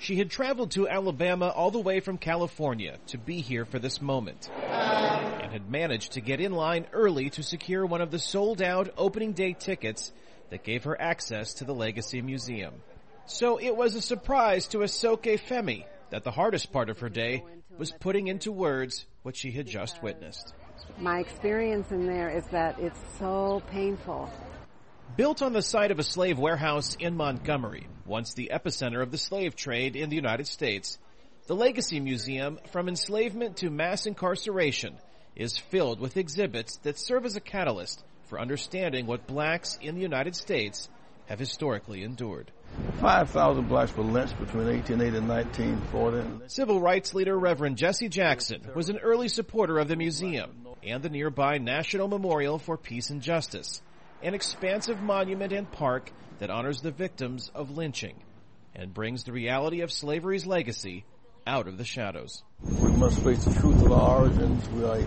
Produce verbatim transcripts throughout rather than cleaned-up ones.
She had traveled to Alabama all the way from California to be here for this moment, and had managed to get in line early to secure one of the sold-out opening day tickets that gave her access to the Legacy Museum. So it was a surprise to Esoke Femi that the hardest part of her day was putting into words what she had just witnessed. My experience in there is that it's so painful. Built on the site of a slave warehouse in Montgomery, once the epicenter of the slave trade in the United States, the Legacy Museum, from enslavement to mass incarceration, is filled with exhibits that serve as a catalyst for understanding what blacks in the United States have historically endured. five thousand blacks were lynched between eighteen eighty and nineteen forty. Civil rights leader Reverend Jesse Jackson was an early supporter of the museum and the nearby National Memorial for Peace and Justice, an expansive monument and park that honors the victims of lynching and brings the reality of slavery's legacy out of the shadows. We must face the truth of our origins. We are a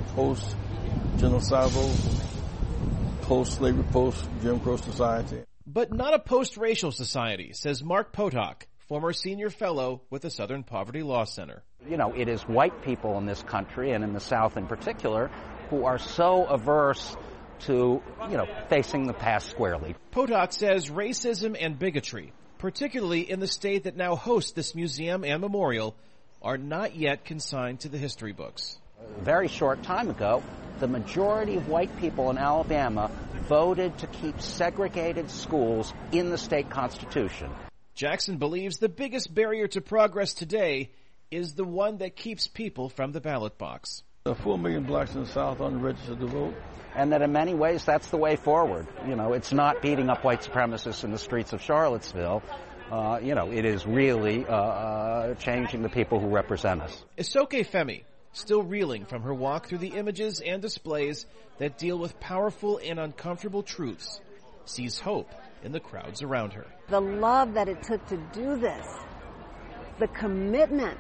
post-genocidal, post-slavery, post-Jim Crow society. But not a post-racial society, says Mark Potok, former senior fellow with the Southern Poverty Law Center. You know, it is white people in this country, and in the South in particular, who are so averse to, you know, facing the past squarely. Potok says racism and bigotry, particularly in the state that now hosts this museum and memorial, are not yet consigned to the history books. A very short time ago, the majority of white people in Alabama voted to keep segregated schools in the state constitution. Jackson believes the biggest barrier to progress today is the one that keeps people from the ballot box. There are four million blacks in the South unregistered to vote. And that in many ways that's the way forward. You know, it's not beating up white supremacists in the streets of Charlottesville. Uh, you know, it is really uh, uh, changing the people who represent us. Esoke Femi, still reeling from her walk through the images and displays that deal with powerful and uncomfortable truths, sees hope in the crowds around her. The love that it took to do this, the commitment,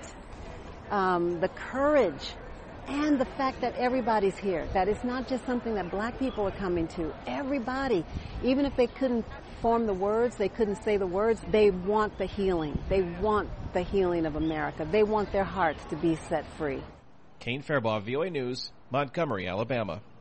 um, the courage, and the fact that everybody's here, that it's not just something that black people are coming to. Everybody, even if they couldn't form the words, they couldn't say the words, they want the healing. They want the healing of America. They want their hearts to be set free. Kane Fairbaugh, V O A News, Montgomery, Alabama.